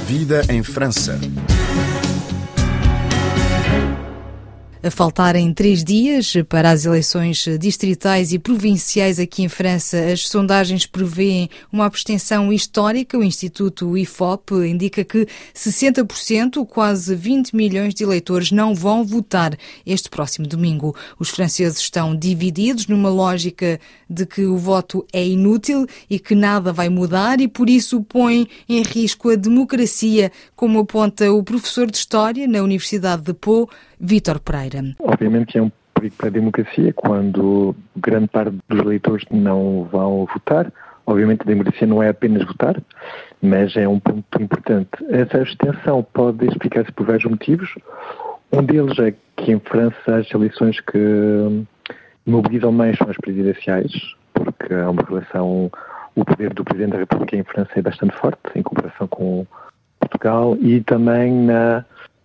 vida em França. A faltarem 3 dias para as eleições distritais e provinciais aqui em França, as sondagens prevêem uma abstenção histórica. O Instituto IFOP indica que 60%, quase 20 milhões de eleitores, não vão votar este próximo domingo. Os franceses estão divididos numa lógica de que o voto é inútil e que nada vai mudar e, por isso, põem em risco a democracia, como aponta o professor de História na Universidade de Pau, Vítor Pereira. Obviamente é um perigo para a democracia quando grande parte dos eleitores não vão votar. Obviamente a democracia não é apenas votar, mas é um ponto importante. Essa abstenção pode explicar-se por vários motivos. Um deles é que em França as eleições que mobilizam mais são as presidenciais, porque há uma relação, o poder do Presidente da República em França é bastante forte em comparação com Portugal, e também na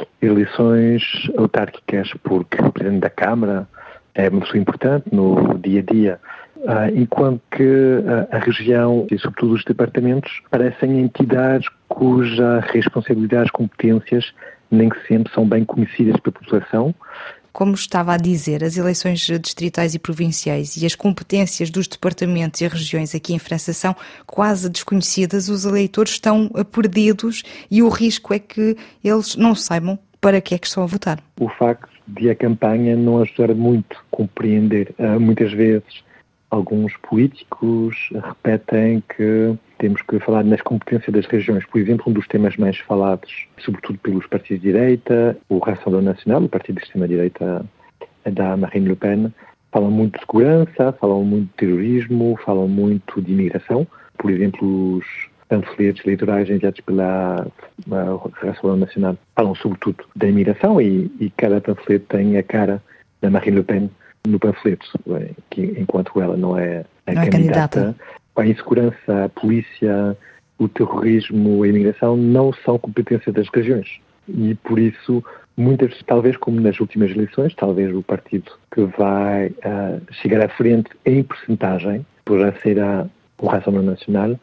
eleições autárquicas, porque o Presidente da Câmara é uma pessoa importante no dia-a-dia, enquanto que a região e sobretudo os departamentos parecem entidades cuja responsabilidades, competências nem sempre são bem conhecidas pela população. Como estava a dizer, as eleições distritais e provinciais e as competências dos departamentos e regiões aqui em França são quase desconhecidas. Os eleitores estão perdidos e o risco é que eles não saibam para que é que estão a votar. O facto de a campanha não ajudar muito a compreender. Muitas vezes alguns políticos repetem que temos que falar nas competências das regiões. Por exemplo, um dos temas mais falados, sobretudo pelos partidos de direita, o Rassemblement National, o partido de extrema-direita da Marine Le Pen, falam muito de segurança, falam muito de terrorismo, falam muito de imigração. Por exemplo, os panfletos eleitorais enviados pela Rassemblement National falam sobretudo da imigração e cada panfleto tem a cara da Marine Le Pen no panfleto, que, enquanto ela não é candidata. A insegurança, a polícia, o terrorismo, a imigração não são competência das regiões. E por isso, muitas, talvez como nas últimas eleições, talvez o partido que vai chegar à frente em percentagem poderá ser o Rassemblement National,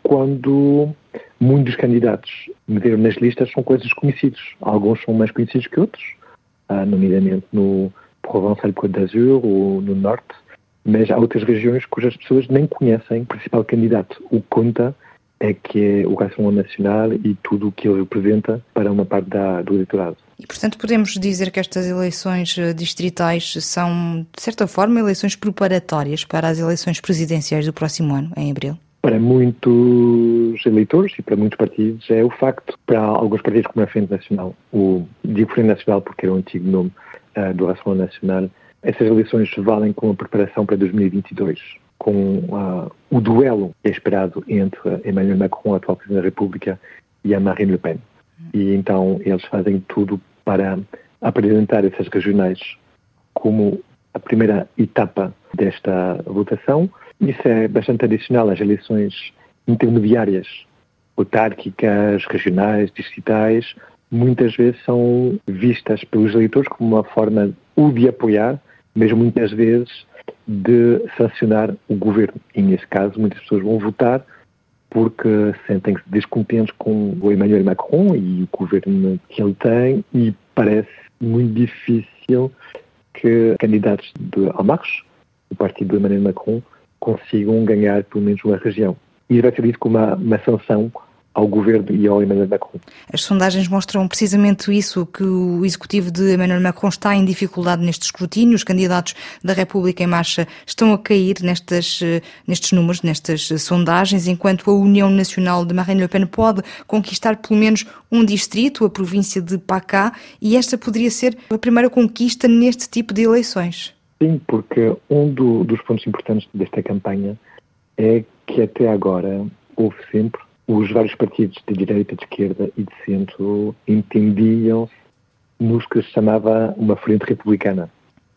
quando muitos candidatos meteram nas listas são coisas conhecidos. Alguns são mais conhecidos que outros, nomeadamente no Provence e Côte d'Azur ou no Norte, mas há outras regiões cujas pessoas nem conhecem o principal candidato. O que conta é que é o Rassemblement National e tudo o que ele representa para uma parte do eleitorado. E, portanto, podemos dizer que estas eleições distritais são, de certa forma, eleições preparatórias para as eleições presidenciais do próximo ano, em abril? Para muitos eleitores e para muitos partidos é o facto. Para alguns partidos como a Frente Nacional, digo Frente Nacional porque era o antigo nome do Rassemblement National, essas eleições valem como preparação para 2022, com o duelo que é esperado entre Emmanuel Macron, o atual Presidente da República, e a Marine Le Pen. E então eles fazem tudo para apresentar essas regionais como a primeira etapa desta votação. Isso é bastante adicional às eleições intermediárias, autárquicas, regionais, distritais. Muitas vezes são vistas pelos eleitores como uma forma de apoiar, mas muitas vezes de sancionar o governo. E nesse caso muitas pessoas vão votar porque sentem-se descontentes com o Emmanuel Macron e o governo que ele tem, e parece muito difícil que candidatos de En Marche, o partido de Emmanuel Macron, consigam ganhar pelo menos uma região. E vai ser visto como uma sanção ao governo e ao Emmanuel Macron. As sondagens mostram precisamente isso, que o executivo de Emmanuel Macron está em dificuldade neste escrutínio. Os candidatos da República em Marcha estão a cair nestes números, nestas sondagens, enquanto a União Nacional de Marine Le Pen pode conquistar pelo menos um distrito, a província de PACA, e esta poderia ser a primeira conquista neste tipo de eleições. Sim, porque dos pontos importantes desta campanha é que até agora houve sempre os vários partidos de direita, de esquerda e de centro entendiam-se nos que se chamava uma frente republicana.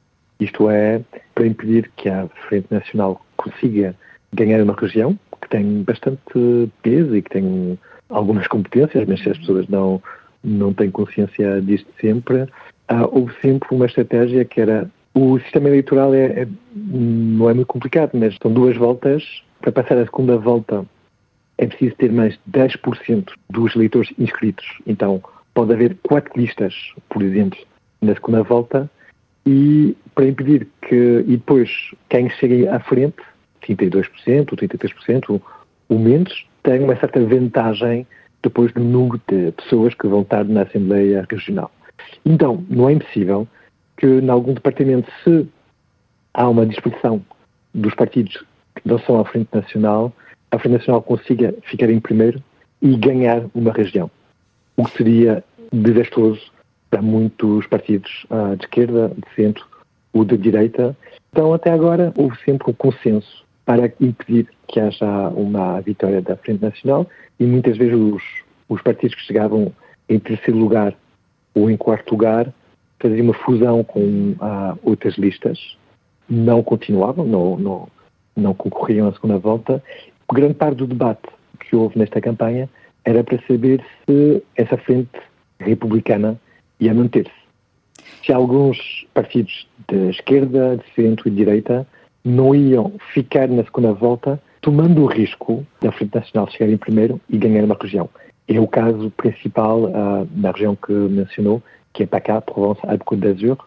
Isto é, para impedir que a Frente Nacional consiga ganhar uma região que tem bastante peso e que tem algumas competências, mas se as pessoas não têm consciência disto sempre, houve sempre uma estratégia que era: o sistema eleitoral não é muito complicado, mas são 2 voltas. Para passar a segunda volta é preciso ter mais de 10% dos eleitores inscritos. Então, pode haver 4 listas, por exemplo, na segunda volta, e para impedir que, e depois, quem chegue à frente, 32%, ou 33%, ou menos, tem uma certa vantagem depois do número de pessoas que vão estar na Assembleia Regional. Então, não é impossível que, em algum departamento, se há uma dispersão dos partidos que não são à Frente Nacional, a Frente Nacional consiga ficar em primeiro e ganhar uma região. O que seria desastroso para muitos partidos de esquerda, de centro ou de direita. Então, até agora, houve sempre um consenso para impedir que haja uma vitória da Frente Nacional e muitas vezes os partidos que chegavam em terceiro lugar ou em quarto lugar faziam uma fusão com outras listas, não continuavam, não concorriam à segunda volta. Grande parte do debate que houve nesta campanha era para saber se essa frente republicana ia manter-se. Se alguns partidos de esquerda, de centro e de direita não iam ficar na segunda volta, tomando o risco da Frente Nacional chegar em primeiro e ganhar uma região. É o caso principal na região que mencionou, que é PACA, Provence-Alpes-Côte d'Azur,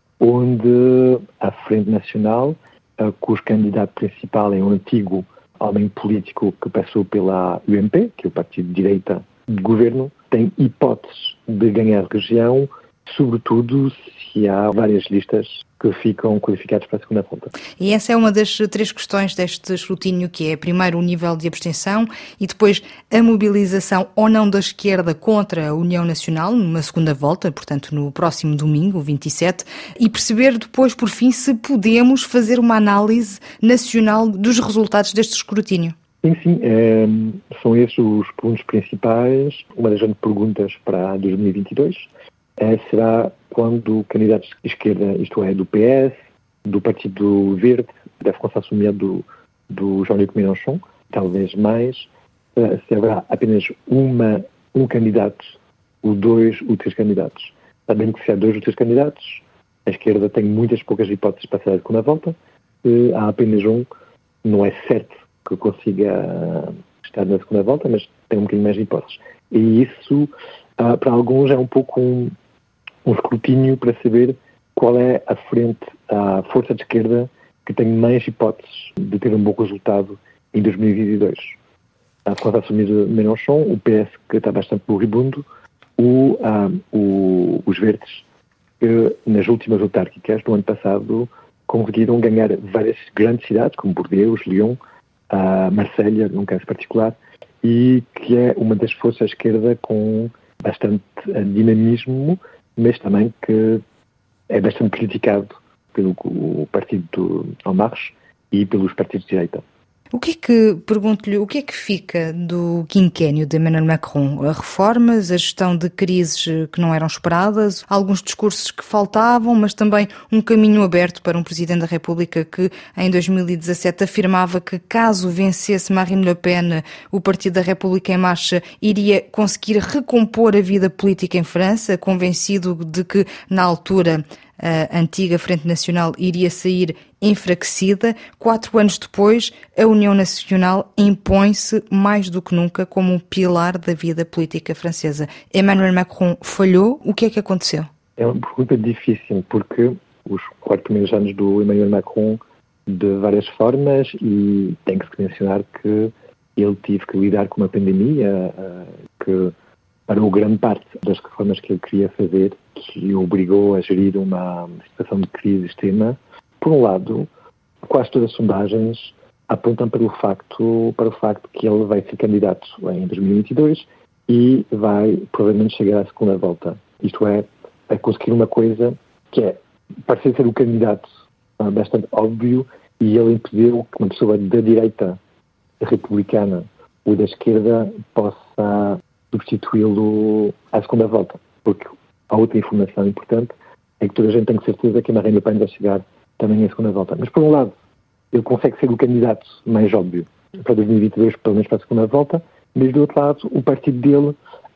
onde a Frente Nacional, cujo candidato principal é um antigo homem político que passou pela UMP, que é o partido de direita de governo, tem hipóteses de ganhar a região, sobretudo se há várias listas que ficam qualificadas para a segunda volta. E essa é uma das 3 questões deste escrutínio, que é, primeiro, o nível de abstenção e depois a mobilização ou não da esquerda contra a União Nacional, numa segunda volta, portanto, no próximo domingo, 27, e perceber depois, por fim, se podemos fazer uma análise nacional dos resultados deste escrutínio. Sim, são esses os pontos principais. Uma das grandes perguntas para 2022 será quando candidatos de esquerda, isto é, do PS, do Partido Verde, da France Insoumise do Jean-Luc Mélenchon, talvez mais, se haverá apenas um candidato, ou 2 ou 3 candidatos. Sabendo que se há 2 ou 3 candidatos, a esquerda tem muitas poucas hipóteses de passar a segunda volta. Se há apenas um, não é certo que consiga estar na segunda volta, mas tem um bocadinho mais de hipóteses. E isso, para alguns, é um pouco um escrutínio para saber qual é a força de esquerda que tem mais hipóteses de ter um bom resultado em 2022. A France Insoumise de Mélenchon, o PS, que está bastante moribundo, os Verdes, que nas últimas autárquicas do ano passado conseguiram ganhar várias grandes cidades, como Bordeaux, Lyon, Marselha, num caso particular, e que é uma das forças à esquerda com bastante dinamismo, mas também que é bastante criticado pelo partido En Marche e pelos partidos de direita. Pergunto-lhe, o que é que fica do quinquênio de Emmanuel Macron? Reformas, a gestão de crises que não eram esperadas, alguns discursos que faltavam, mas também um caminho aberto para um Presidente da República que em 2017 afirmava que caso vencesse Marine Le Pen, o Partido da República em Marcha iria conseguir recompor a vida política em França, convencido de que na altura a antiga Frente Nacional iria sair enfraquecida. 4 anos depois, a União Nacional impõe-se mais do que nunca como um pilar da vida política francesa. Emmanuel Macron falhou? O que é que aconteceu? É uma pergunta difícil, porque os 4 primeiros anos do Emmanuel Macron, de várias formas, e tem que se mencionar que ele teve que lidar com uma pandemia que parou grande parte das reformas que ele queria fazer, que o obrigou a gerir uma situação de crise extrema. Por um lado, quase todas as sondagens apontam para o facto que ele vai ser candidato em 2022 e vai provavelmente chegar à segunda volta. Isto é, a conseguir uma coisa que parece ser o candidato bastante óbvio, e ele impediu que uma pessoa da direita republicana ou da esquerda possa substituí-lo à segunda volta, porque a outra informação importante é que toda a gente tem certeza que a Marine Le Pen vai chegar também à segunda volta. Mas, por um lado, ele consegue ser o candidato mais óbvio para 2022, pelo menos para a segunda volta, mas, do outro lado, o partido dele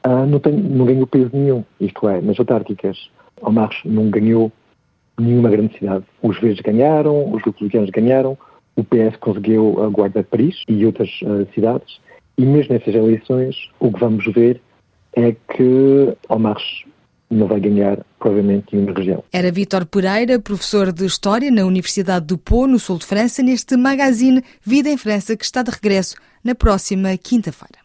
não ganhou peso nenhum. Isto é, nas autárquicas, En Marche não ganhou nenhuma grande cidade. Os Verdes ganharam, os republicanos ganharam, o PS conseguiu a Guarda de Paris e outras cidades, E mesmo nessas eleições, o que vamos ver é que En Marche não vai ganhar, provavelmente, nenhuma região. Era Vítor Pereira, professor de História na Universidade do Pau, no sul de França, neste magazine Vida em França, que está de regresso na próxima quinta-feira.